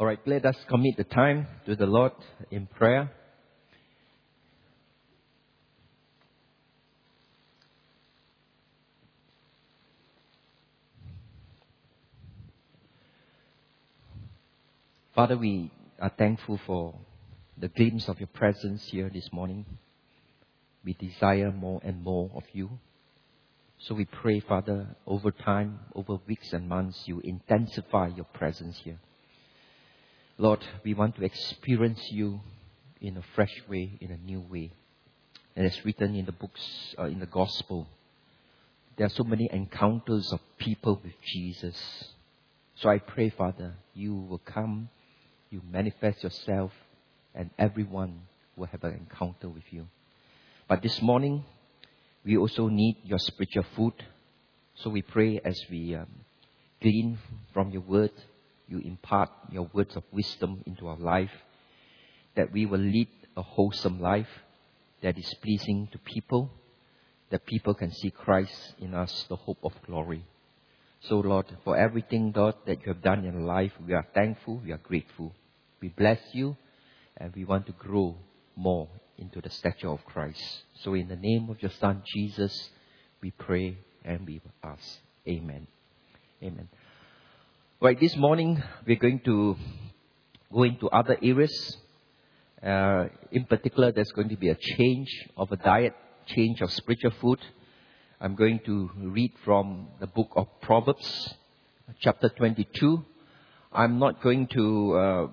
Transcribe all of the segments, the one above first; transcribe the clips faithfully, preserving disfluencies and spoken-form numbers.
All right, let us commit the time to the Lord in prayer. Father, we are thankful for the glimpse of your presence here this morning. We desire more and more of you. So we pray, Father, over time, over weeks and months, you intensify your presence here. Lord, we want to experience you in a fresh way, in a new way. And as written in the books, uh, in the gospel, there are so many encounters of people with Jesus. So I pray, Father, you will come, you manifest yourself, and everyone will have an encounter with you. But this morning, we also need your spiritual food. So we pray as we um, glean from your word, you impart your words of wisdom into our life, that we will lead a wholesome life that is pleasing to people, that people can see Christ in us, the hope of glory. So Lord, for everything, Lord, that you have done in life, we are thankful, we are grateful. We bless you, and we want to grow more into the stature of Christ. So in the name of your Son, Jesus, we pray and we ask. Amen. Amen. Right, this morning, we're going to go into other areas. Uh, in particular, there's going to be a change of a diet, change of spiritual food. I'm going to read from the book of Proverbs, chapter twenty-two. I'm not going to uh,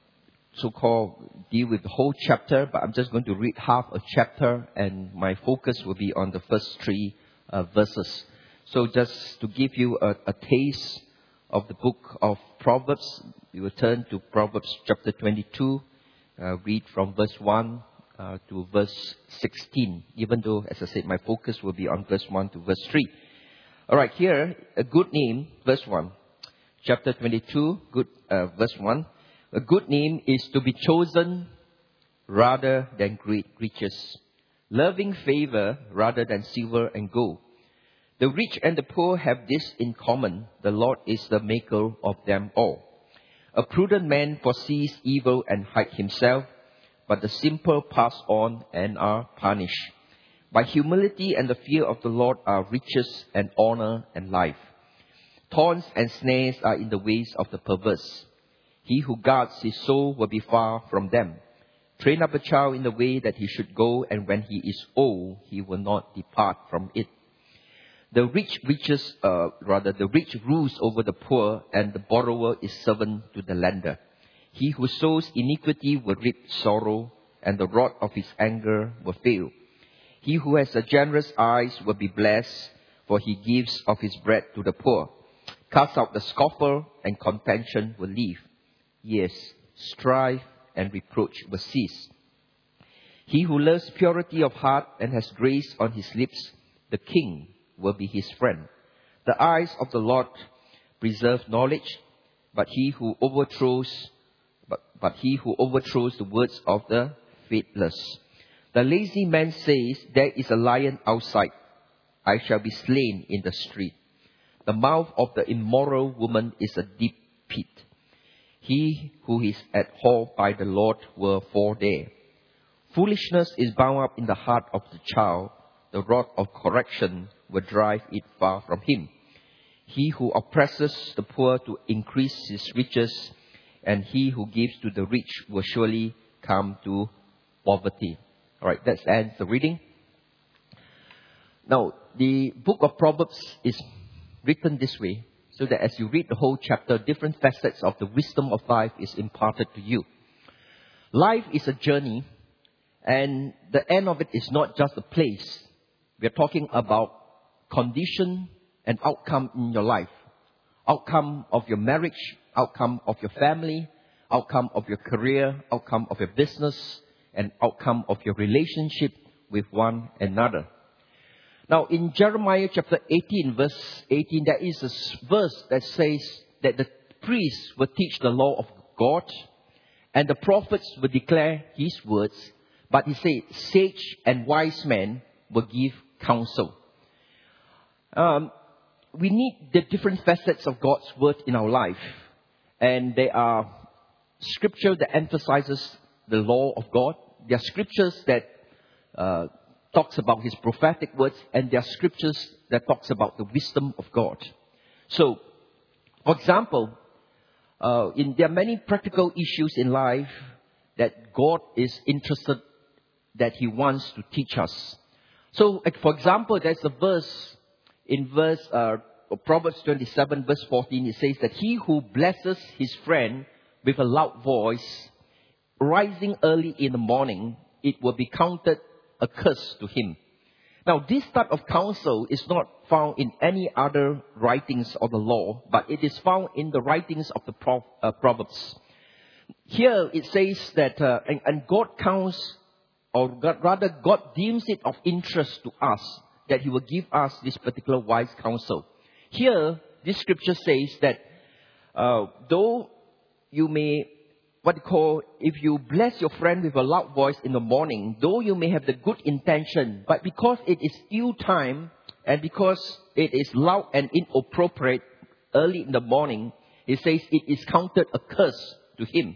so-called deal with the whole chapter, but I'm just going to read half a chapter, and my focus will be on the first three uh, verses. So just to give you a, a taste of the book of Proverbs, we will turn to Proverbs chapter twenty-two, uh, read from verse one uh, to verse sixteen, even though, as I said, my focus will be on verse one to verse three. Alright, here, a good name, verse one. Chapter twenty-two, good, uh, verse one. A good name is to be chosen rather than great riches, loving favor rather than silver and gold. The rich and the poor have this in common: the Lord is the maker of them all. A prudent man foresees evil and hides himself, but the simple pass on and are punished. By humility and the fear of the Lord are riches and honor and life. Thorns and snares are in the ways of the perverse. He who guards his soul will be far from them. Train up a child in the way that he should go, and when he is old, he will not depart from it. The rich reaches, uh, rather, the rich rules over the poor, and the borrower is servant to the lender. He who sows iniquity will reap sorrow, and the rod of his anger will fail. He who has a generous eyes will be blessed, for he gives of his bread to the poor. Cast out the scoffer, and contention will leave. Yes, strife and reproach will cease. He who loves purity of heart and has grace on his lips, the king will be his friend. The eyes of the Lord preserve knowledge, but he who overthrows, but, but he who overthrows the words of the faithless. The lazy man says, there is a lion outside. I shall be slain in the street. The mouth of the immoral woman is a deep pit. He who is abhorred by the Lord will fall there. Foolishness is bound up in the heart of the child. The rod of correction will drive it far from him. He who oppresses the poor to increase his riches, and he who gives to the rich will surely come to poverty. Alright, that ends the reading. Now, the book of Proverbs is written this way, so that as you read the whole chapter, different facets of the wisdom of life is imparted to you. Life is a journey, and the end of it is not just a place. We are talking about condition and outcome in your life. Outcome of your marriage, outcome of your family, outcome of your career, outcome of your business, and outcome of your relationship with one another. Now, in Jeremiah chapter eighteen, verse eighteen, there is a verse that says that the priests will teach the law of God, and the prophets will declare his words, but he said, sage and wise men will give counsel. Um, we need the different facets of God's word in our life, and there are scripture that emphasizes the law of God. There are scriptures that uh, talks about His prophetic words, and there are scriptures that talks about the wisdom of God. So, for example, uh, in there are many practical issues in life that God is interested, that He wants to teach us. So, like, for example, there's a verse in verse uh, Proverbs twenty-seven, verse fourteen. It says that he who blesses his friend with a loud voice, rising early in the morning, it will be counted a curse to him. Now, this type of counsel is not found in any other writings of the law, but it is found in the writings of the Pro- uh, Proverbs. Here it says that, uh, and, and God counts, or God, rather God deems it of interest to us that He will give us this particular wise counsel. Here, this scripture says that uh, though you may, what you call, if you bless your friend with a loud voice in the morning, though you may have the good intention, but because it is ill time and because it is loud and inappropriate early in the morning, it says it is counted a curse to him.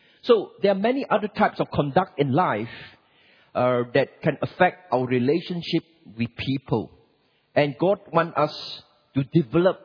So there are many other types of conduct in life uh, that can affect our relationship with people. And God wants us to develop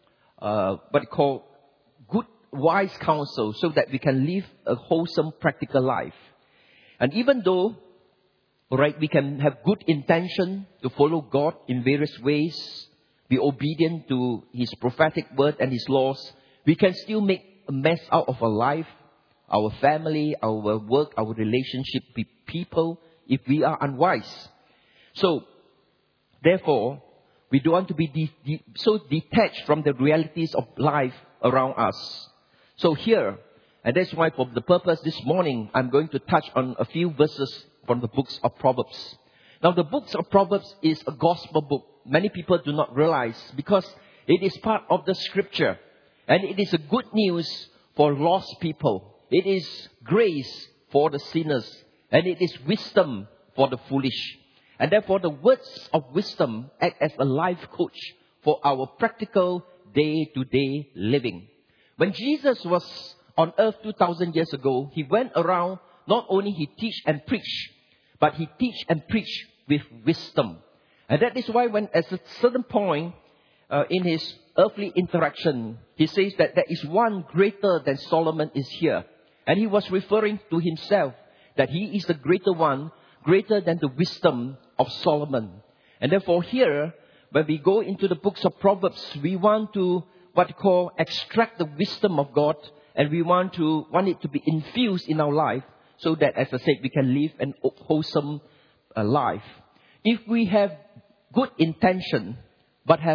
uh, what you call good, wise counsel so that we can live a wholesome, practical life. And even though, right, we can have good intention to follow God in various ways, be obedient to His prophetic word and His laws, we can still make a mess out of our life, our family, our work, our relationship with people, if we are unwise. So, therefore, we don't want to be de- de- so detached from the realities of life around us. So here, and that's why for the purpose this morning, I'm going to touch on a few verses from the books of Proverbs. Now, the books of Proverbs is a gospel book. Many people do not realize because it is part of the scripture. And it is a good news for lost people. It is grace for the sinners. And it is wisdom for the foolish. And therefore, the words of wisdom act as a life coach for our practical day-to-day living. When Jesus was on earth two thousand years ago, He went around, not only He teach and preach, but He teach and preach with wisdom. And that is why when at a certain point uh, in His earthly interaction, He says that there is one greater than Solomon is here. And He was referring to Himself, that He is the greater one, greater than the wisdom of Solomon. And therefore here, when we go into the books of Proverbs, we want to, what you call, extract the wisdom of God, and we want to, want it to be infused in our life, so that, as I said, we can live an wholesome uh, life. If we have good intention, but have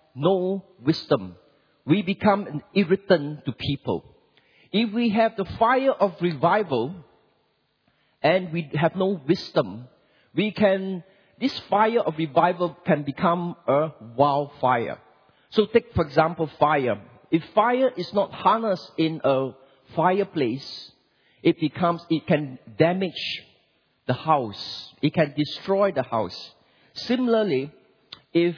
no wisdom, we become an irritant to people. If we have the fire of revival, and we have no wisdom, we can, this fire of revival can become a wildfire. So take, for example, fire. If fire is not harnessed in a fireplace, it becomes, it can damage the house. It can destroy the house. Similarly, if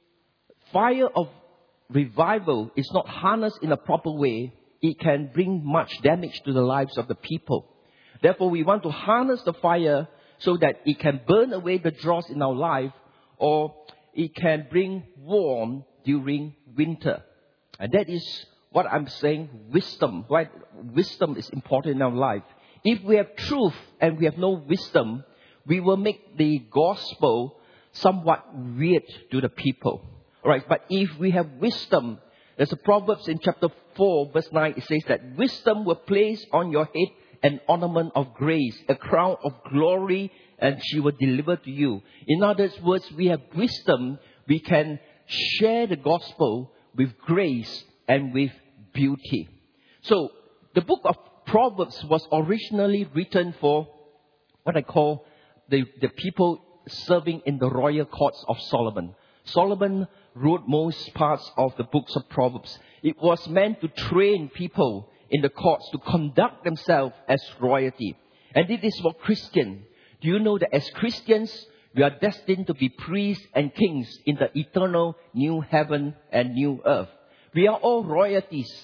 fire of revival is not harnessed in a proper way, it can bring much damage to the lives of the people. Therefore, we want to harness the fire so that it can burn away the dross in our life, or it can bring warmth during winter. And that is what I'm saying, wisdom. Right? Wisdom is important in our life. If we have truth and we have no wisdom, we will make the gospel somewhat weird to the people. All right, but if we have wisdom, there's a Proverbs in chapter four, verse nine, it says that wisdom will place on your head an ornament of grace, a crown of glory, and she will deliver to you. In other words, we have wisdom, we can share the gospel with grace and with beauty. So, the book of Proverbs was originally written for what I call the, the people serving in the royal courts of Solomon. Solomon wrote most parts of the books of Proverbs. It was meant to train people in the courts to conduct themselves as royalty. And it is for Christians. Do you know that as Christians, we are destined to be priests and kings in the eternal new heaven and new earth. We are all royalties,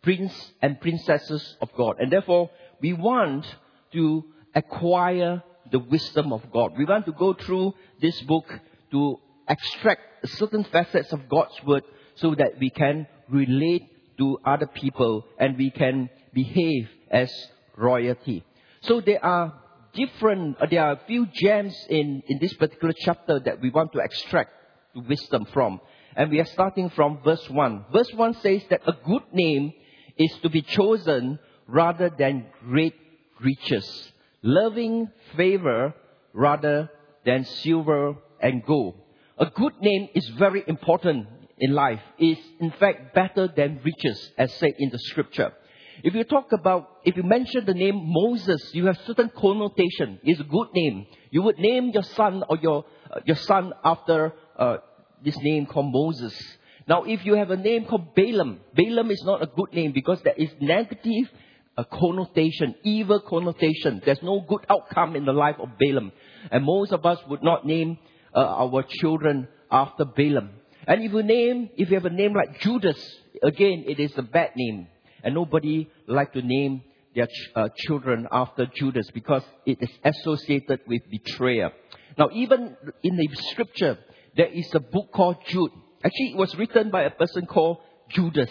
prince and princesses of God. And therefore, we want to acquire the wisdom of God. We want to go through this book to extract certain facets of God's word so that we can relate to other people and we can behave as royalty. So there are different, uh, there are a few gems in, in this particular chapter that we want to extract the wisdom from. And we are starting from verse one. Verse one says that a good name is to be chosen rather than great riches, loving favor rather than silver and gold. A good name is very important in life. It's in fact better than riches, as said in the scripture. If you talk about, if you mention the name Moses, you have certain connotation. It's a good name. You would name your son or your uh, your son after uh, this name called Moses. Now, if you have a name called Balaam, Balaam is not a good name because there is negative uh, connotation, evil connotation. There's no good outcome in the life of Balaam. And most of us would not name uh, our children after Balaam. And if you name, if you have a name like Judas, again, it is a bad name. And nobody like to name their ch- uh, children after Judas because it is associated with betrayal. Now, even in the scripture, there is a book called Jude. Actually, it was written by a person called Judas.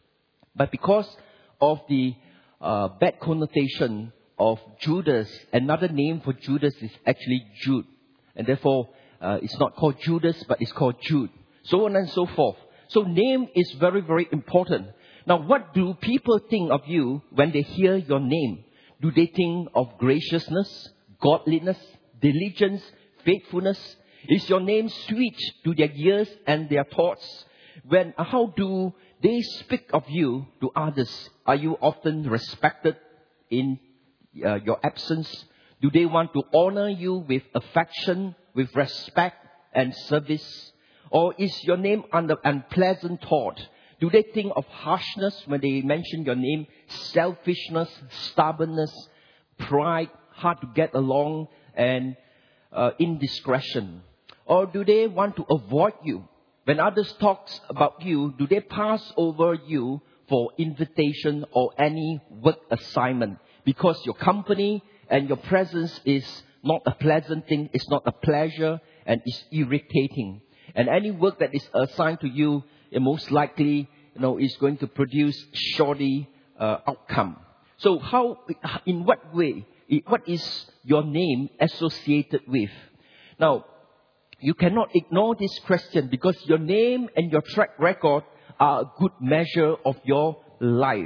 But because of the uh, bad connotation of Judas, another name for Judas is actually Jude. And therefore, uh, it's not called Judas, but it's called Jude. So on and so forth. So name is very, very important. Now, what do people think of you when they hear your name? Do they think of graciousness, godliness, diligence, faithfulness? Is your name sweet to their ears and their thoughts? When, how do they speak of you to others? Are you often respected in uh, your absence? Do they want to honor you with affection, with respect and service? Or is your name under unpleasant thought? Do they think of harshness when they mention your name? Selfishness, stubbornness, pride, hard to get along, and uh, indiscretion? Or do they want to avoid you? When others talk about you, do they pass over you for invitation or any work assignment? Because your company and your presence is not a pleasant thing, it's not a pleasure, and it's irritating. And any work that is assigned to you, most likely, you know, is going to produce shoddy uh, outcome. So how, in what way, what is your name associated with? Now, you cannot ignore this question because your name and your track record are a good measure of your life.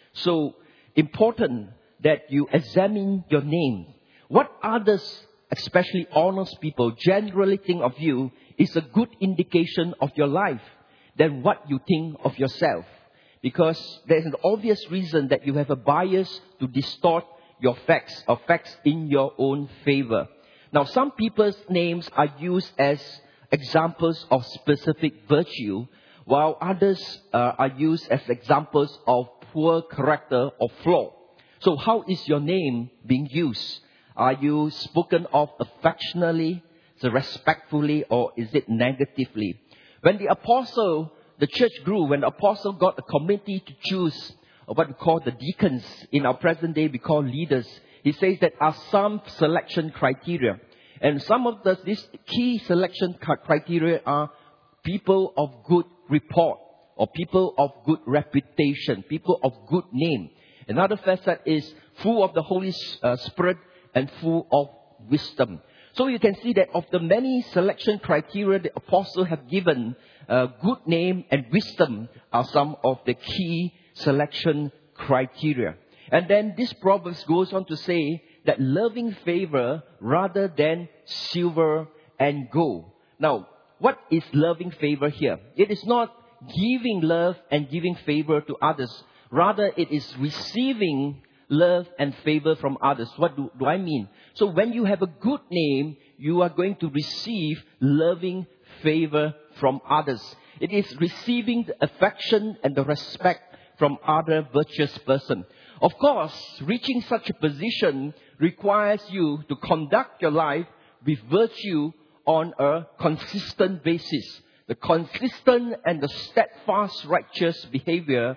So important that you examine your name. What others, especially honest people, generally think of you is a good indication of your life than what you think of yourself. Because there is an obvious reason that you have a bias to distort your facts or facts in your own favor. Now, some people's names are used as examples of specific virtue, while others uh, are used as examples of poor character or flaw. So how is your name being used? Are you spoken of affectionately, so respectfully, or is it negatively? When the apostle, the church grew, when the apostle got a committee to choose what we call the deacons, in our present day we call leaders, he says that are some selection criteria. And some of the these key selection criteria are people of good report or people of good reputation, people of good name. Another facet is full of the Holy uh, Spirit and full of wisdom. So you can see that of the many selection criteria the apostles have given, uh, good name and wisdom are some of the key selection criteria. And then this Proverbs goes on to say that loving favor rather than silver and gold. Now, what is loving favor here? It is not giving love and giving favor to others. Rather, it is receiving love and favor from others. What do, do I mean? So when you have a good name, you are going to receive loving favor from others. It is receiving the affection and the respect from other virtuous person. Of course, reaching such a position requires you to conduct your life with virtue on a consistent basis. The consistent and the steadfast righteous behavior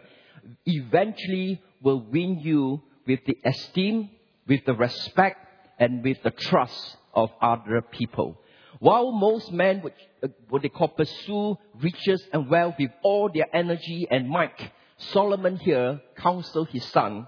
eventually will win you with the esteem, with the respect, and with the trust of other people. While most men would, uh, what they call, pursue riches and wealth with all their energy and might, Solomon here counseled his son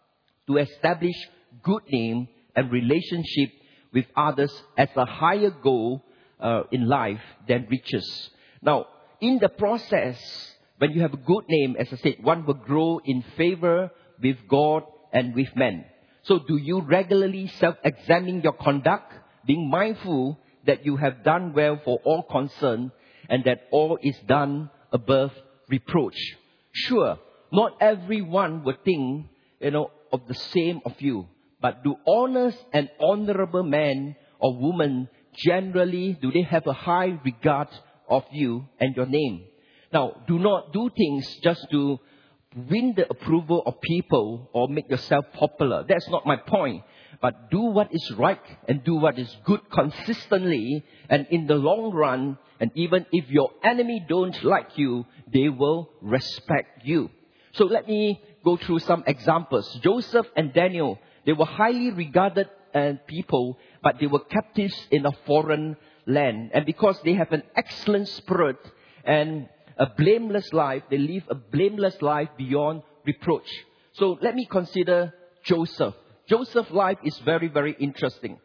to establish good name and relationship with others as a higher goal uh, in life than riches. Now, in the process, when you have a good name, as I said, one will grow in favor with God and with men. So do you regularly self-examine your conduct, being mindful that you have done well for all concerned and that all is done above reproach? Sure, not everyone would think, you know, of the same of you. But do honest and honorable men or women generally, do they have a high regard of you and your name? Now, do not do things just to win the approval of people or make yourself popular. That's not my point. But do what is right and do what is good consistently, and in the long run, and even if your enemy don't like you, they will respect you. So let me go through some examples. Joseph and Daniel, they were highly regarded uh, people, but they were captives in a foreign land. And because they have an excellent spirit and a blameless life, they live a blameless life beyond reproach. So let me consider Joseph. Joseph's life is very, very interesting.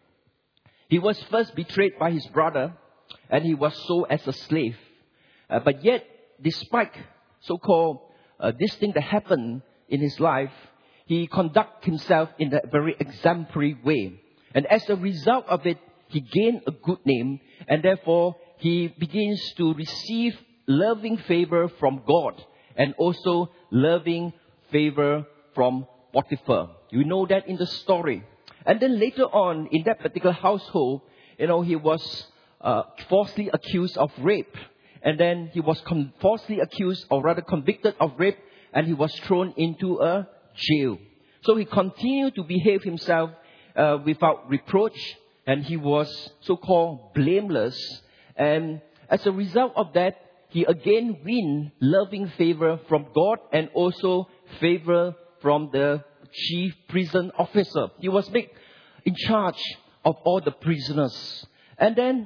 He was first betrayed by his brother, and he was sold as a slave. Uh, but yet, despite so-called uh, this thing that happened in his life, he conducted himself in a very exemplary way. And as a result of it, he gained a good name, and therefore he begins to receive loving favor from God and also loving favor from Potiphar. You know that in the story. And then later on, in that particular household, you know, he was uh, falsely accused of rape. And then he was con- falsely accused, or rather convicted of rape, and he was thrown into a jail. So he continued to behave himself uh, without reproach, and he was so-called blameless. And as a result of that, he again win loving favor from God and also favor from the chief prison officer. He was made in charge of all the prisoners. And then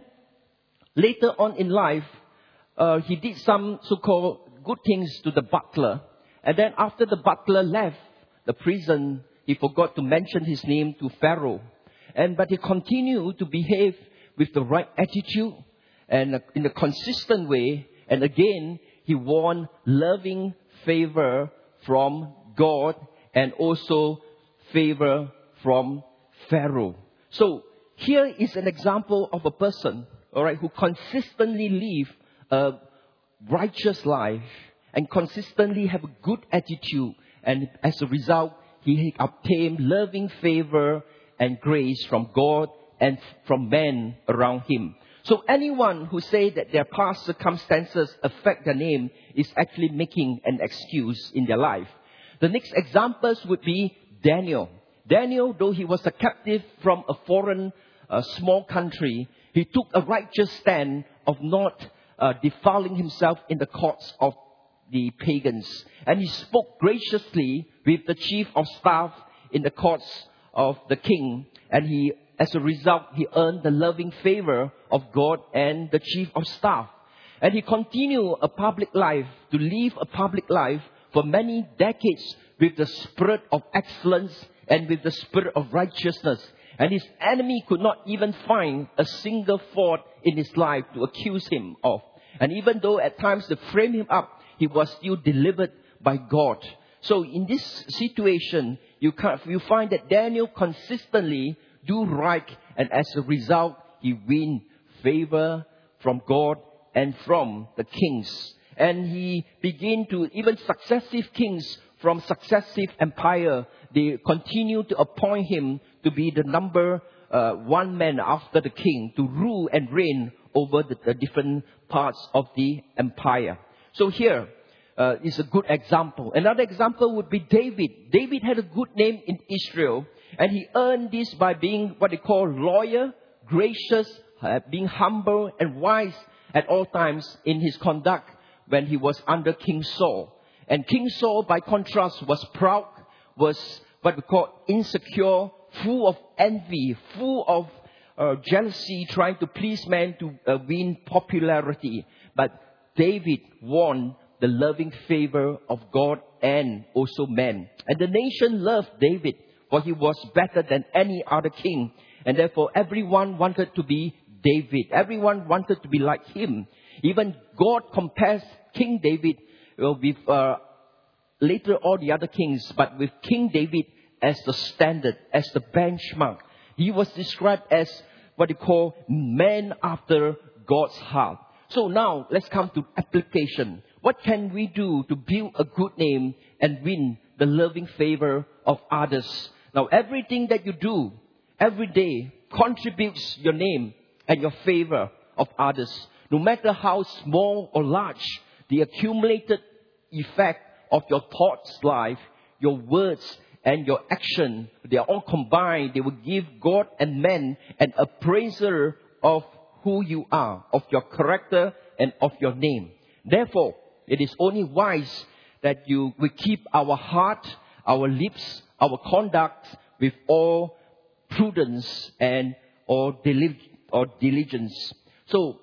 later on in life, uh, he did some so-called good things to the butler. And then after the butler left the prison, he forgot to mention his name to Pharaoh. And but he continued to behave with the right attitude and in a consistent way. And again, he won loving favor from God and also favor from Pharaoh. So here is an example of a person, all right, who consistently live a righteous life and consistently have a good attitude. And as a result, he obtained loving favor and grace from God and from men around him. So anyone who say that their past circumstances affect their name is actually making an excuse in their life. The next examples would be Daniel. Daniel, though he was a captive from a foreign uh, small country, he took a righteous stand of not uh, defiling himself in the courts of the pagans. And he spoke graciously with the chief of staff in the courts of the king. And he, as a result, he earned the loving favor of God and the chief of staff. And he continued a public life, to live a public life for many decades with the spirit of excellence and with the spirit of righteousness. And his enemy could not even find a single fault in his life to accuse him of. And even though at times they framed him up, he was still delivered by God. So in this situation, you can, you find that Daniel consistently do right, and as a result, he win favor from God and from the kings. And he began to, even successive kings from successive empire, they continue to appoint him to be the number uh, one man after the king, to rule and reign over the, the different parts of the empire. So here uh, is a good example. Another example would be David. David had a good name in Israel, and he earned this by being what they call loyal, gracious, uh, being humble and wise at all times in his conduct when he was under King Saul. And King Saul, by contrast, was proud, was what we call insecure, full of envy, full of uh, jealousy, trying to please men to uh, win popularity. But David won the loving favor of God and also men. And the nation loved David, for he was better than any other king. And therefore, everyone wanted to be David. Everyone wanted to be like him. Even God compares King David well, with uh, later all the other kings, but with King David as the standard, as the benchmark. He was described as what they call man after God's heart. So now, let's come to application. What can we do to build a good name and win the loving favor of others? Now, everything that you do every day contributes your name and your favor of others. No matter how small or large, the accumulated effect of your thoughts life, your words and your action, they are all combined. They will give God and men an appraiser of who you are, of your character and of your name. Therefore, it is only wise that you we keep our heart, our lips, our conduct with all prudence and or, dili- or diligence. So,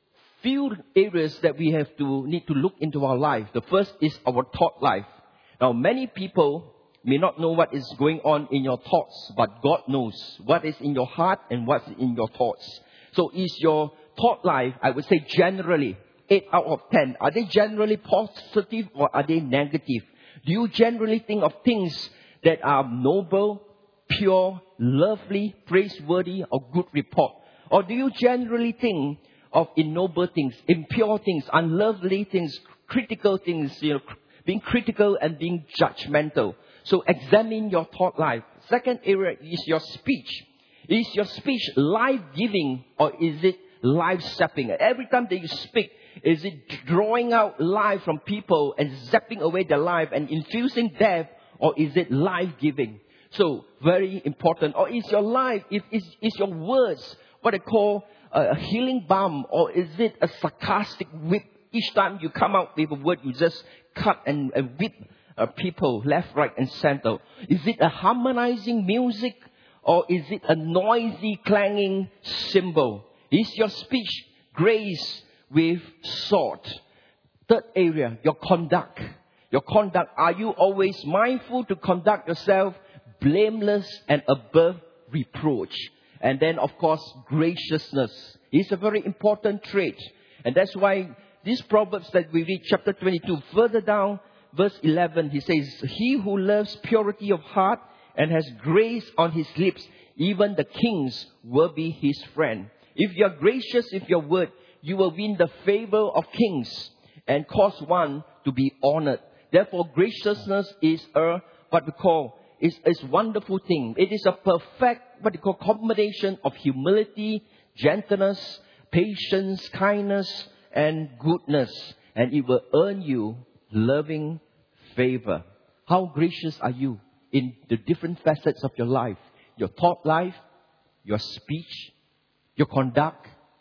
few areas that we have to need to look into our life. The first is our thought life. Now, many people may not know what is going on in your thoughts, but God knows what is in your heart and what's in your thoughts. So, is your thought life, I would say generally, eight out of ten, are they generally positive or are they negative? Do you generally think of things that are noble, pure, lovely, praiseworthy, or good report? Or do you generally think of ignoble things, impure things, unlovely things, critical things, you know, being critical and being judgmental? So examine your thought life. Second area is your speech. Is your speech life-giving or is it life-sapping? Every time that you speak, is it drawing out life from people and zapping away their life and infusing death, or is it life-giving? So, very important. Or is your life, is, is, is your words what I call a, a healing balm, or is it a sarcastic whip? Each time you come out with a word, you just cut and, and whip uh, people left, right, and center. Is it a harmonizing music, or is it a noisy, clanging cymbal? Is your speech grace with sword? Third area, your conduct. Your conduct, are you always mindful to conduct yourself blameless and above reproach? And then, of course, graciousness is a very important trait. And that's why these Proverbs that we read, chapter twenty-two, further down, verse eleven, he says, he who loves purity of heart and has grace on his lips, even the kings will be his friend. If you are gracious with your word, you will win the favor of kings and cause one to be honored. Therefore, graciousness is a, what we call, is a wonderful thing. It is a perfect, what we call, combination of humility, gentleness, patience, kindness, and goodness. And it will earn you loving favor. How gracious are you in the different facets of your life? Your thought life, your speech, your conduct,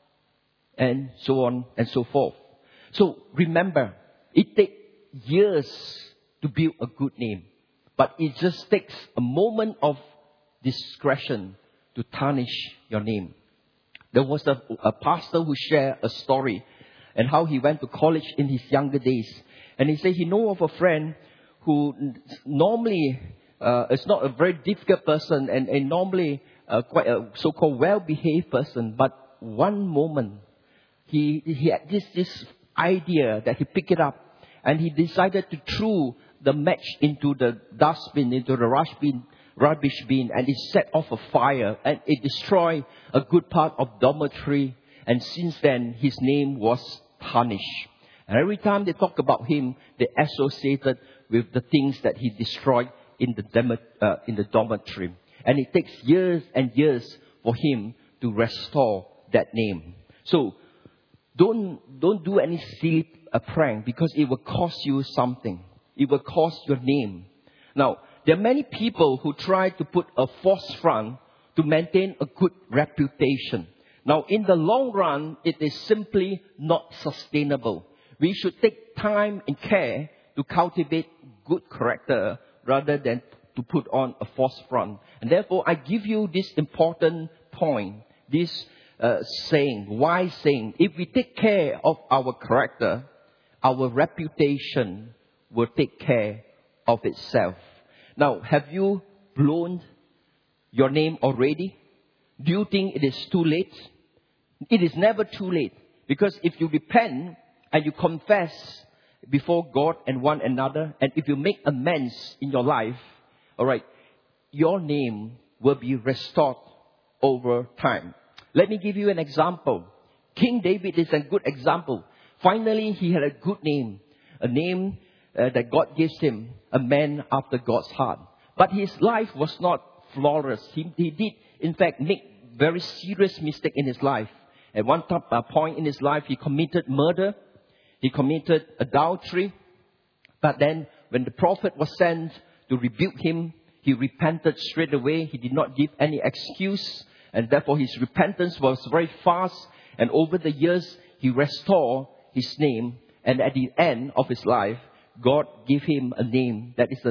and so on and so forth. So remember, it takes years to build a good name, but it just takes a moment of discretion to tarnish your name. There was a, a pastor who shared a story and how he went to college in his younger days. And he said he know of a friend who normally uh, is not a very difficult person and, and normally uh, quite a so-called well-behaved person. But one moment, he, he had this, this idea that he picked it up and he decided to throw the match into the dustbin, into the rubbish bin, rubbish bin, and it set off a fire and it destroyed a good part of dormitory. And since then, his name was tarnished. And every time they talk about him, they associated with the things that he destroyed in the, dem- uh, in the dormitory. And it takes years and years for him to restore that name. So, don't, don't do any silly uh, prank because it will cost you something. It will cost your name. Now, there are many people who try to put a false front to maintain a good reputation. Now, in the long run, it is simply not sustainable. We should take time and care to cultivate good character rather than to put on a false front. And therefore, I give you this important point, this uh, saying, wise saying. If we take care of our character, our reputation will take care of itself. Now, have you blown your name already? Do you think it is too late? It is never too late. Because if you repent and you confess before God and one another, and if you make amends in your life, all right, your name will be restored over time. Let me give you an example. King David is a good example. Finally, he had a good name, a name uh, that God gives him, a man after God's heart. But his life was not flawless. He, he did, in fact, make very serious mistake in his life. At one top, uh, point in his life, he committed murder. He committed adultery. But then, when the prophet was sent to rebuke him, he repented straight away. He did not give any excuse. And therefore, his repentance was very fast. And over the years, he restored his name. And at the end of his life, God gave him a name that is a,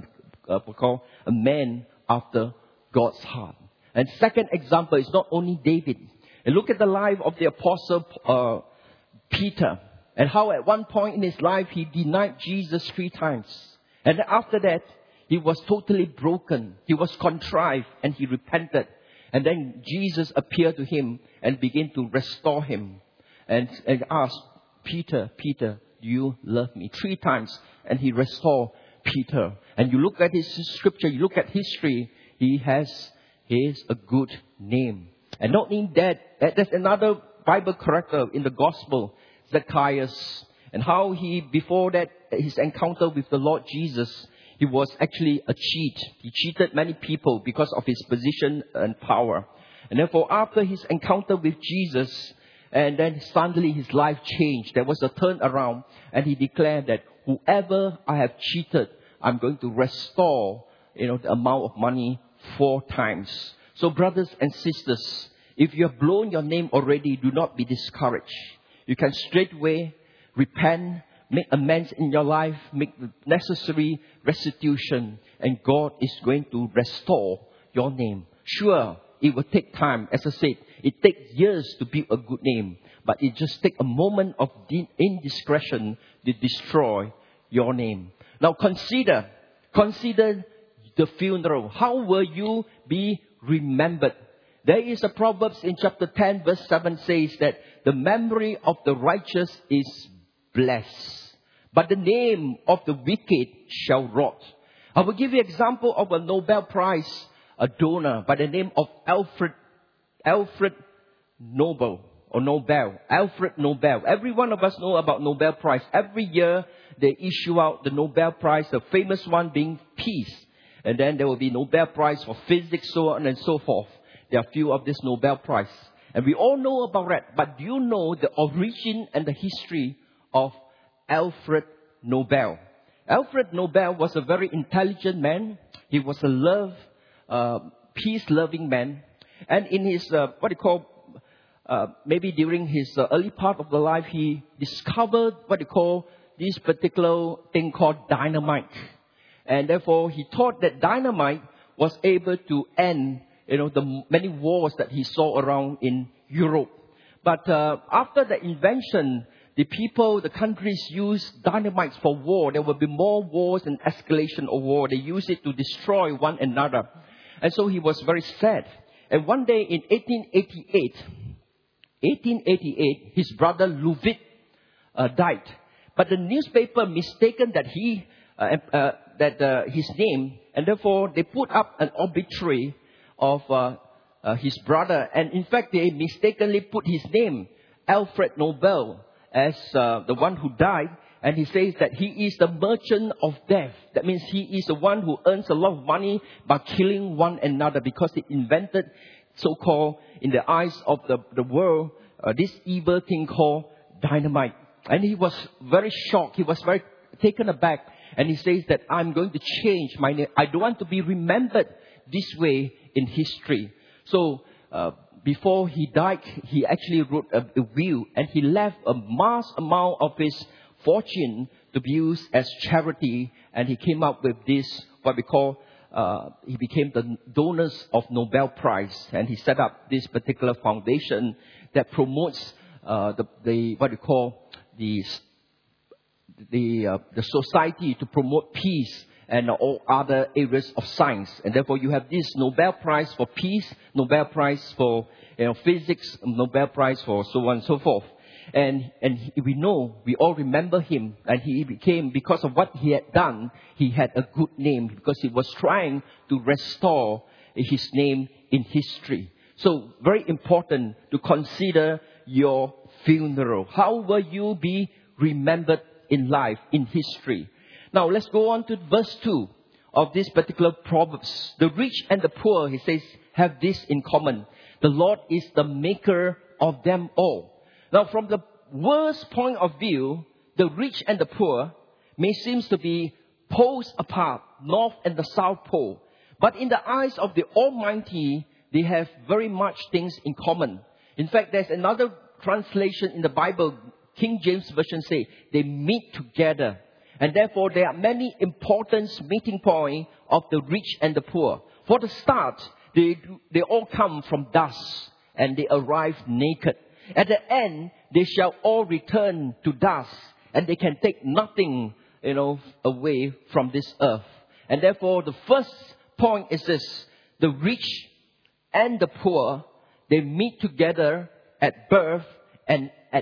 a, a, called a man after God's heart. And second example is not only David. And look at the life of the apostle uh, Peter. And how at one point in his life, he denied Jesus three times. And after that, he was totally broken. He was contrite and he repented. And then Jesus appeared to him and began to restore him. And, and asked, Peter, Peter, do you love me? Three times. And he restored Peter. And you look at his scripture, you look at history, he has, he has a good name. And not only that, there's another Bible character in the gospel, Zacchaeus. And how he, before that, his encounter with the Lord Jesus, he was actually a cheat. He cheated many people because of his position and power. And therefore, after his encounter with Jesus, and then suddenly his life changed. There was a turnaround. And he declared that whoever I have cheated, I'm going to restore, you know, the amount of money four times. So brothers and sisters, if you have blown your name already, do not be discouraged. You can straightway repent, make amends in your life, make the necessary restitution, and God is going to restore your name. Sure, it will take time. As I said, it takes years to build a good name, but it just takes a moment of indiscretion to destroy your name. Now consider, consider the funeral. How will you be remembered? There is a Proverbs in chapter ten verse seven says that the memory of the righteous is blessed, but the name of the wicked shall rot. I will give you an example of a Nobel Prize a donor by the name of Alfred Alfred Nobel or Nobel. Alfred Nobel. Every one of us know about Nobel Prize. Every year they issue out the Nobel Prize, the famous one being peace. And then there will be Nobel Prize for physics, so on and so forth. There are few of this Nobel Prize. And we all know about that. But do you know the origin and the history of Alfred Nobel? Alfred Nobel was a very intelligent man. He was a love, uh, peace-loving man. And in his, uh, what you call, uh, maybe during his uh, early part of the life, he discovered what you call this particular thing called dynamite. And therefore, he thought that dynamite was able to end, you know, the many wars that he saw around in Europe. But uh, after the invention, the people, the countries used dynamites for war. There will be more wars and escalation of war. They use it to destroy one another. And so he was very sad. And one day in eighteen eighty-eight, eighteen eighty-eight, his brother Ludwig uh, died. But the newspaper mistaken that he, uh, uh, that uh, his name, and therefore they put up an obituary of uh, uh, his brother. And in fact, they mistakenly put his name, Alfred Nobel, as uh, the one who died. And he says that he is the merchant of death. That means he is the one who earns a lot of money by killing one another, because he invented so-called, in the eyes of the, the world, uh, this evil thing called dynamite. And he was very shocked. He was very taken aback. And he says that I'm going to change my name. I don't want to be remembered this way in history. So uh, before he died, he actually wrote a, a will, and he left a mass amount of his fortune to be used as charity. And he came up with this, what we call, uh, he became the donors of Nobel Prize. And he set up this particular foundation that promotes uh, the, the, what we call, the, the, uh, the society to promote peace and all other areas of science. And therefore you have this Nobel Prize for peace, Nobel Prize for you know, physics, Nobel Prize for so on and so forth. And, and he, we know, we all remember him, and he became, because of what he had done, he had a good name, because he was trying to restore his name in history. So very important to consider your funeral. How will you be remembered in life, in history? Now let's go on to verse two of this particular Proverbs. The rich and the poor, he says, have this in common. The Lord is the maker of them all. Now from the world's point of view, the rich and the poor may seem to be poles apart, north and the south pole. But in the eyes of the Almighty, they have very much things in common. In fact, there's another translation in the Bible, King James Version say, they meet together. And therefore, there are many important meeting points of the rich and the poor. For the start, they, they all come from dust, and they arrive naked. At the end, they shall all return to dust, and they can take nothing, you know, away from this earth. And therefore, the first point is this: the rich and the poor, they meet together at birth and at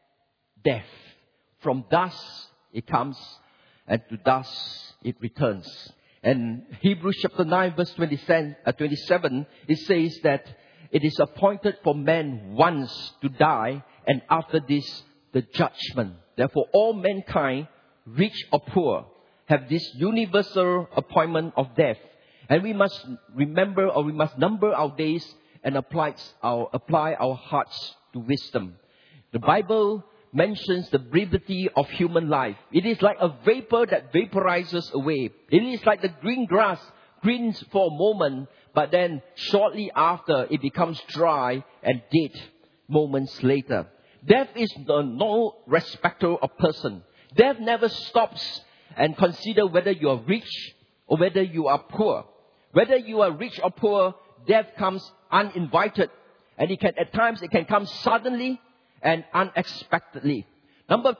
death. From dust it comes, and to dust it returns. And Hebrews chapter nine verse twenty-seven, it says that it is appointed for man once to die, and after this the judgment. Therefore all mankind, rich or poor, have this universal appointment of death. And we must remember, or we must number our days and apply our, apply our hearts to wisdom. The Bible mentions the brevity of human life. It is like a vapor that vaporizes away. It is like the green grass, green for a moment, but then shortly after it becomes dry and dead moments later. Death is no respecter of person. Death never stops and consider whether you are rich or whether you are poor. Whether you are rich or poor, death comes uninvited. And it can, at times, it can come suddenly and unexpectedly. Number,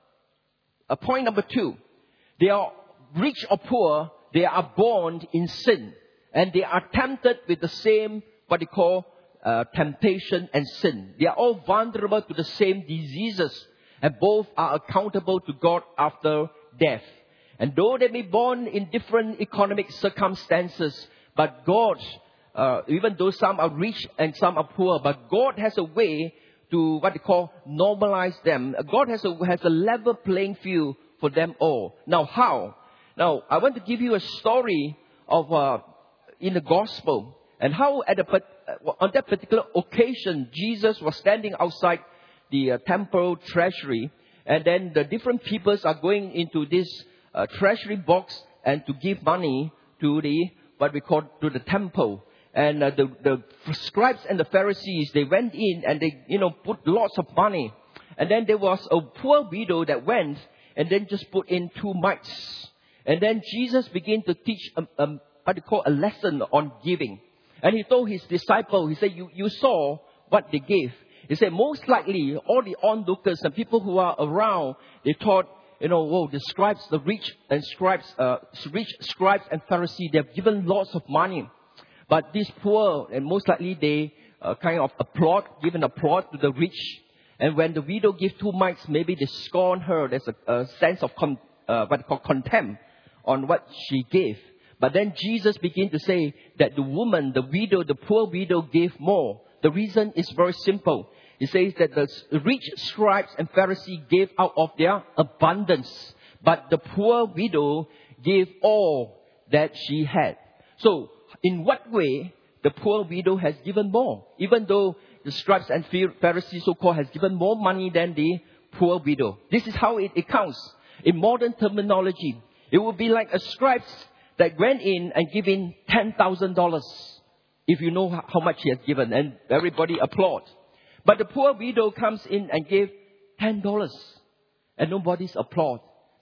uh, point number two, they are rich or poor, they are born in sin. And they are tempted with the same, what they call, uh, temptation and sin. They are all vulnerable to the same diseases. And both are accountable to God after death. And though they may be born in different economic circumstances, but God, uh, even though some are rich and some are poor, but God has a way to what they call normalize them. God has a, has a level playing field for them all. Now how? Now I want to give you a story of uh, in the gospel, and how at a, on that particular occasion Jesus was standing outside the uh, temple treasury, and then the different peoples are going into this uh, treasury box and to give money to the what we call to the temple. And uh, the, the scribes and the Pharisees, they went in and they, you know, put lots of money. And then there was a poor widow that went and then just put in two mites. And then Jesus began to teach um, um, what they call a lesson on giving. And he told his disciples, he said, you, you saw what they gave. He said, most likely, all the onlookers and people who are around, they thought, you know, whoa, the scribes, the rich and scribes, uh, rich scribes and Pharisees, they have given lots of money. But these poor, and most likely they uh, kind of applaud, give an applaud to the rich. And when the widow gives two mites, maybe they scorn her. There's a, a sense of con, uh, what they call contempt on what she gave. But then Jesus began to say that the woman, the widow, the poor widow gave more. The reason is very simple. He says that the rich scribes and Pharisees gave out of their abundance, but the poor widow gave all that she had. So, in what way the poor widow has given more? Even though the scribes and Pharisees so-called has given more money than the poor widow. This is how it, it counts. In modern terminology, it would be like a scribe that went in and given ten thousand dollars. If you know how much he has given, and everybody applaud. But the poor widow comes in and gave ten dollars. And nobody's applaud.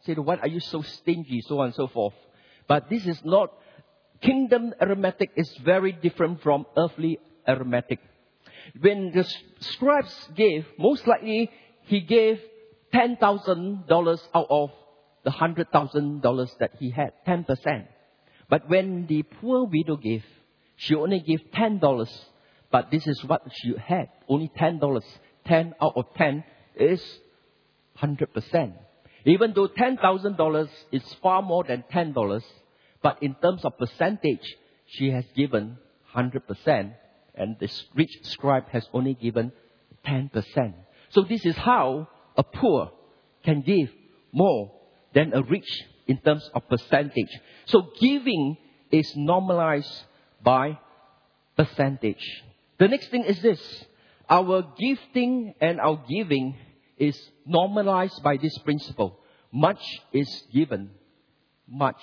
Say, why are you so stingy? So on and so forth. But this is not, kingdom arithmetic is very different from earthly arithmetic. When the scribes gave, most likely he gave ten thousand dollars out of the one hundred thousand dollars that he had, ten percent. But when the poor widow gave, she only gave ten dollars. But this is what she had, only ten dollars. ten out of ten is one hundred percent. Even though ten thousand dollars is far more than ten dollars, but in terms of percentage, she has given one hundred percent. And this rich scribe has only given ten percent. So this is how a poor can give more than a rich in terms of percentage. So giving is normalized by percentage. The next thing is this. Our gifting and our giving is normalized by this principle. Much is given, much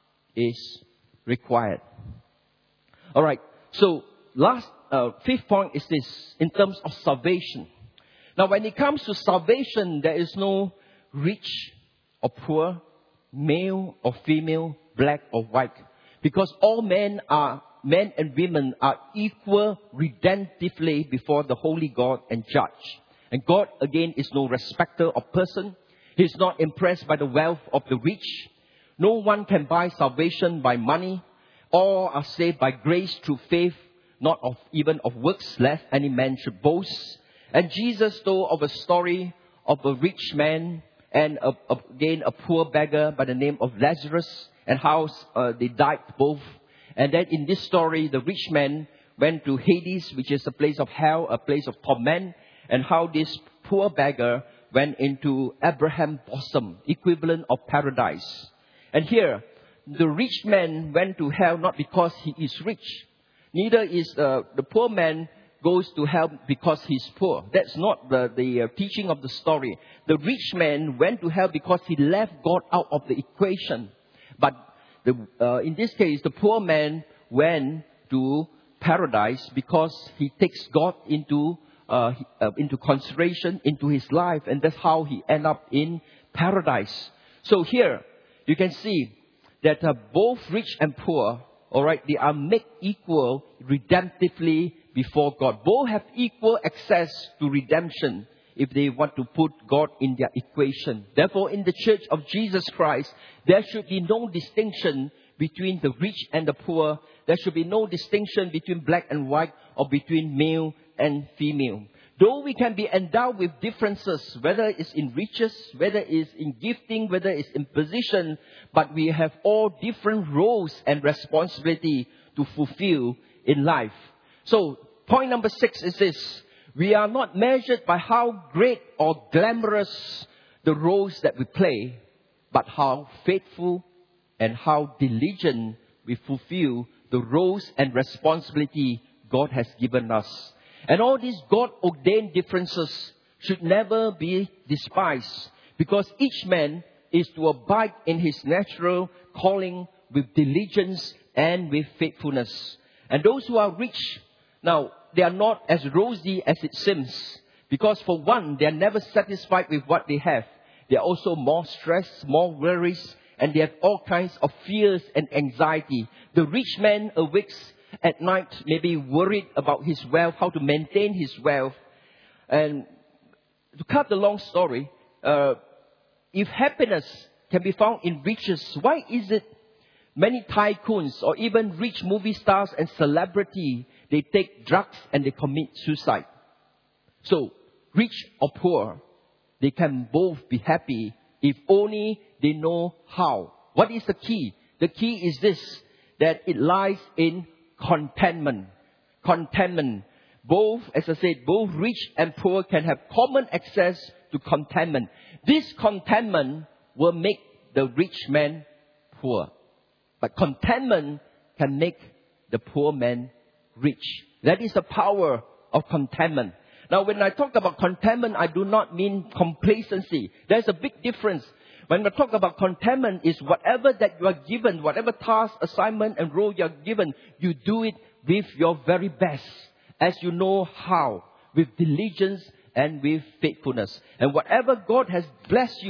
is required. All right. So last uh, fifth point is this, in terms of salvation. Now, when it comes to salvation, there is no rich or poor, male or female, black or white, because all men are men and women are equal redemptively before the holy God and judge. And God, again, is no respecter of person. He is not impressed by the wealth of the rich. No one can buy salvation by money. All are saved by grace through faith, not of even of works, lest any man should boast. And Jesus told of a story of a rich man and a, a, again a poor beggar by the name of Lazarus, and how uh, they died both. And then in this story, the rich man went to Hades, which is a place of hell, a place of torment, and how this poor beggar went into Abraham's bosom, equivalent of paradise. And here, the rich man went to hell not because he is rich. Neither is uh, the poor man goes to hell because he's poor. That's not the, the uh, teaching of the story. The rich man went to hell because he left God out of the equation. But the, uh, in this case, the poor man went to paradise because he takes God into uh, uh, into consideration, into his life, and that's how he end up in paradise. So here, you can see that uh, both rich and poor, all right, they are made equal redemptively before God. Both have equal access to redemption if they want to put God in their equation. Therefore, in the church of Jesus Christ, there should be no distinction between the rich and the poor. There should be no distinction between black and white or between male and female. Though we can be endowed with differences, whether it's in riches, whether it's in gifting, whether it's in position, but we have all different roles and responsibility to fulfill in life. So, point number six is this. We are not measured by how great or glamorous the roles that we play, but how faithful and how diligent we fulfill the roles and responsibility God has given us. And all these God-ordained differences should never be despised, because each man is to abide in his natural calling with diligence and with faithfulness. And those who are rich, now, they are not as rosy as it seems, because for one, they are never satisfied with what they have. They are also more stressed, more worries, and they have all kinds of fears and anxiety. The rich man awakes at night, maybe worried about his wealth, how to maintain his wealth. And to cut the long story, uh, if happiness can be found in riches, why is it many tycoons or even rich movie stars and celebrity, they take drugs and they commit suicide? So, rich or poor, they can both be happy if only they know how. What is the key? The key is this, that it lies in contentment. Contentment. Both, as I said, both rich and poor can have common access to contentment. This contentment will make the rich man poor. But contentment can make the poor man rich. That is the power of contentment. Now, when I talk about contentment, I do not mean complacency. There's a big difference. When I talk about contentment, is whatever that you are given, whatever task, assignment, and role you are given, you do it with your very best, as you know how, with diligence and with faithfulness. And whatever God has blessed you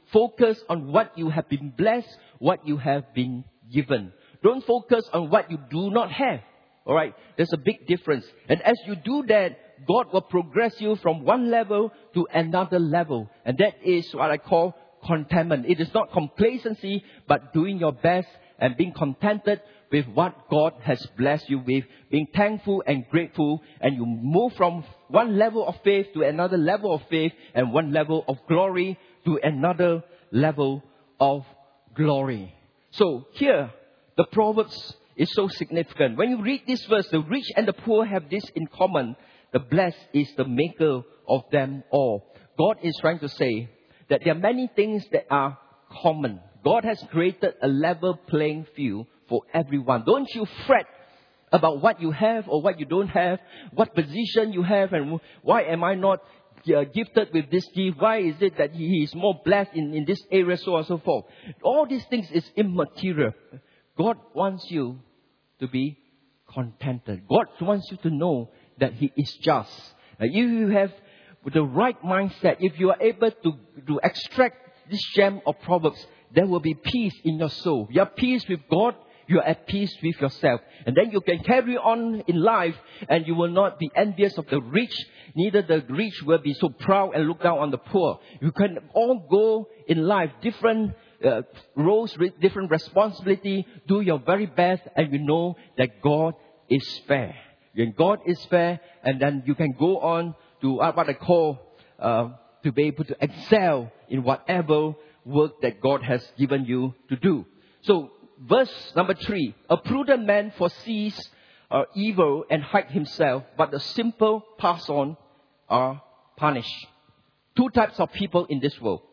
focus on what you have been blessed, what you have been given. Don't focus on what you do not have. Alright? There's a big difference. And as you do that, God will progress you from one level to another level. And that is what I call contentment. It is not complacency, but doing your best and being contented with what God has blessed you with, being thankful and grateful, and you move from one level of faith to another level of faith, and one level of glory to another level of glory. So here, the Proverbs is so significant. When you read this verse, the rich and the poor have this in common. The blessed is the maker of them all. God is trying to say that there are many things that are common. God has created a level playing field for everyone. Don't you fret about what you have or what you don't have, what position you have, and why am I not uh, gifted with this gift? Why is it that he is more blessed in, in this area, so on and so forth? All these things is immaterial. God wants you to be contented. God wants you to know that He is just. Now, if you have the right mindset, if you are able to, to extract this gem of Proverbs, there will be peace in your soul. You are at peace with God. You are at peace with yourself. And then you can carry on in life, and you will not be envious of the rich. Neither the rich will be so proud and look down on the poor. You can all go in life, different uh, roles, different responsibility. Do your very best, and you know that God is fair. When God is fair, and then you can go on to what I call uh, to be able to excel in whatever work that God has given you to do. So, verse number three, a prudent man foresees uh, evil and hides himself, but the simple pass on are punished. Two types of people in this world.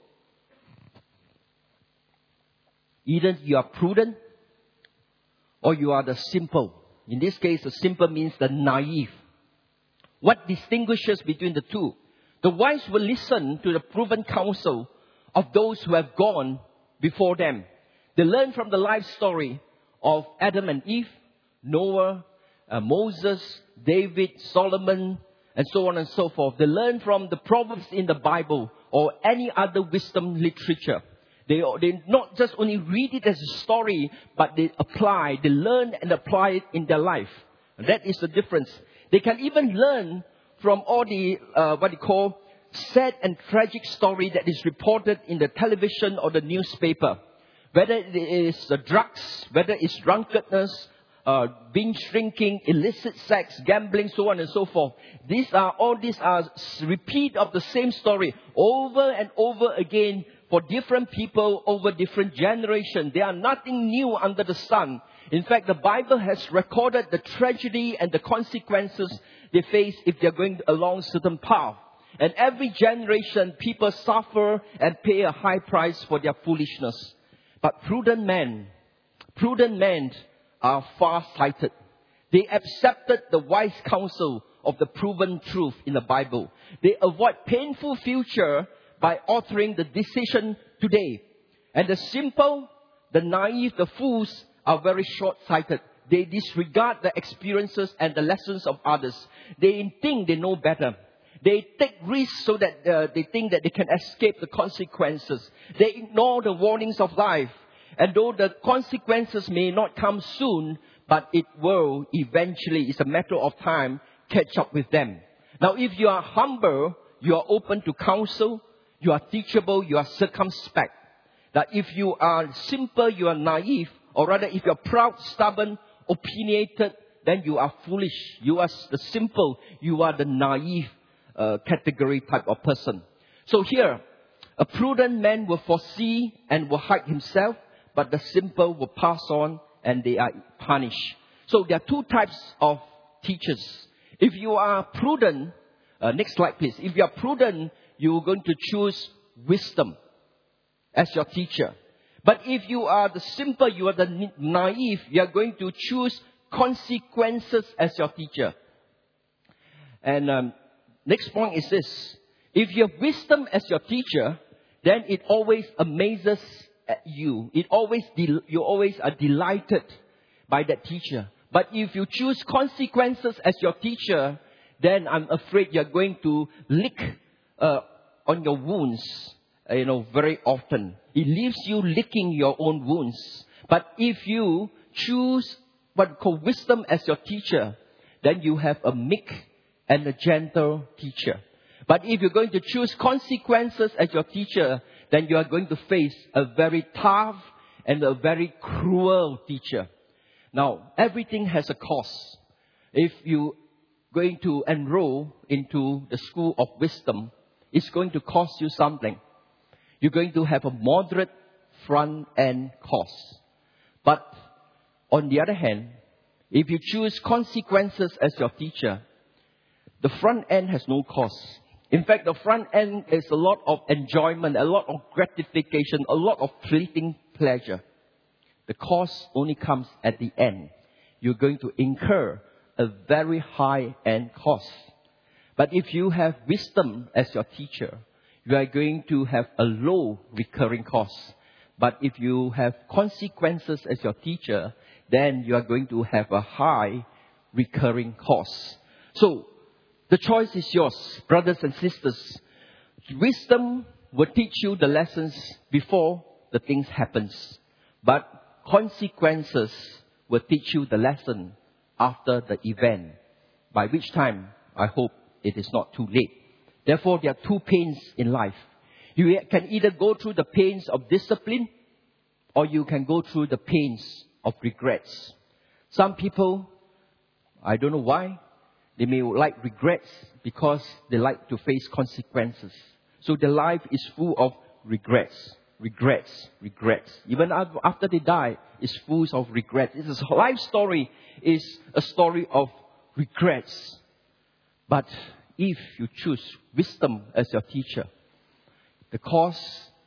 Either you are prudent or you are the simple. In this case, the simple means the naive. What distinguishes between the two? The wise will listen to the proven counsel of those who have gone before them. They learn from the life story of Adam and Eve, Noah, uh, Moses, David, Solomon, and so on and so forth. They learn from the Proverbs in the Bible or any other wisdom literature. They, they not just only read it as a story, but they apply, they learn and apply it in their life. And that is the difference. They can even learn from all the, uh, what they call, sad and tragic story that is reported in the television or the newspaper. Whether it is the drugs, whether it's drunkenness, uh, binge drinking, illicit sex, gambling, so on and so forth. These are, all these are repeat of the same story over and over again for different people over different generations. There are nothing new under the sun. In fact, the Bible has recorded the tragedy and the consequences they face if they're going along a certain path. And every generation, people suffer and pay a high price for their foolishness. But prudent men, prudent men are far-sighted. They accepted the wise counsel of the proven truth in the Bible. They avoid painful future by altering the decision today. And the simple, the naive, the fools are very short-sighted. They disregard the experiences and the lessons of others. They think they know better. They take risks so that uh, they think that they can escape the consequences. They ignore the warnings of life. And though the consequences may not come soon, but it will eventually, it's a matter of time, catch up with them. Now, if you are humble, you are open to counsel, you are teachable, you are circumspect. That if you are simple, you are naive, or rather if you are proud, stubborn, opinionated, then you are foolish. You are the simple, you are the naive uh, category type of person. So here, a prudent man will foresee and will hide himself, but the simple will pass on and they are punished. So there are two types of teachers. If you are prudent, uh, next slide please. If you are prudent, you're going to choose wisdom as your teacher. But if you are the simple, you are the naive, you are going to choose consequences as your teacher. And um, next point is this. If you have wisdom as your teacher, then it always amazes you. It always del- you always are delighted by that teacher. But if you choose consequences as your teacher, then I'm afraid you're going to lick uh, on your wounds uh, you know, very often. It leaves you licking your own wounds. But if you choose what we call wisdom as your teacher, then you have a meek and a gentle teacher. But if you're going to choose consequences as your teacher, then you are going to face a very tough and a very cruel teacher. Now, everything has a cost. If you're going to enroll into the school of wisdom, it's going to cost you something. You're going to have a moderate front-end cost. But on the other hand, if you choose consequences as your teacher, the front end has no cost. In fact, the front end is a lot of enjoyment, a lot of gratification, a lot of fleeting pleasure. The cost only comes at the end. You're going to incur a very high-end cost. But if you have wisdom as your teacher, you are going to have a low recurring cost. But if you have consequences as your teacher, then you are going to have a high recurring cost. So, the choice is yours, brothers and sisters. Wisdom will teach you the lessons before the things happens. But consequences will teach you the lesson after the event. By which time, I hope it is not too late. Therefore, there are two pains in life. You can either go through the pains of discipline, or you can go through the pains of regrets. Some people, I don't know why, they may like regrets because they like to face consequences. So their life is full of regrets, regrets, regrets. Even after they die, it's full of regrets. It's a life story is a story of regrets. But if you choose wisdom as your teacher, the cost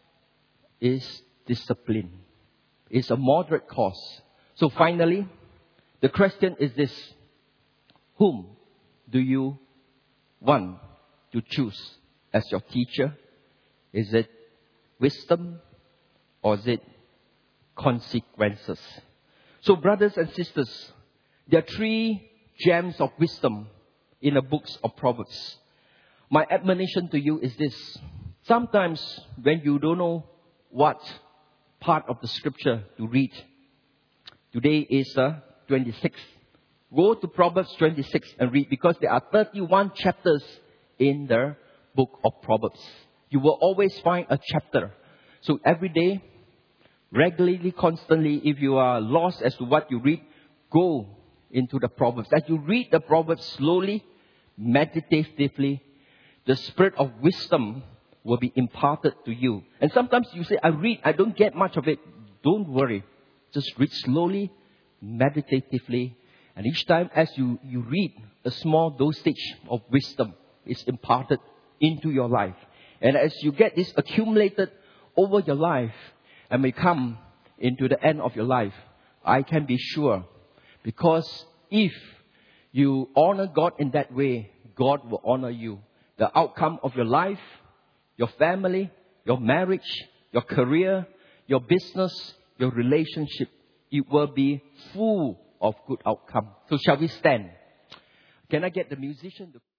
is discipline. It's a moderate cost. So finally, the question is this: whom do you want to choose as your teacher? Is it wisdom or is it consequences? So brothers and sisters, there are three gems of wisdom in the books of Proverbs. My admonition to you is this: sometimes when you don't know what part of the scripture to read, today is uh, twenty-sixth. Go to Proverbs twenty-six and read, because there are thirty-one chapters in the book of Proverbs. You will always find a chapter. So every day, regularly, constantly, if you are lost as to what you read, go into the Proverbs. As you read the Proverbs slowly, meditatively, the spirit of wisdom will be imparted to you. And sometimes you say, I read, I don't get much of it. Don't worry. Just read slowly, meditatively. And each time as you, you read, a small dosage of wisdom is imparted into your life. And as you get this accumulated over your life and may come into the end of your life, I can be sure. Because if you honor God in that way, God will honor you. The outcome of your life, your family, your marriage, your career, your business, your relationship, it will be full of good outcome. So shall we stand? Can I get the musician to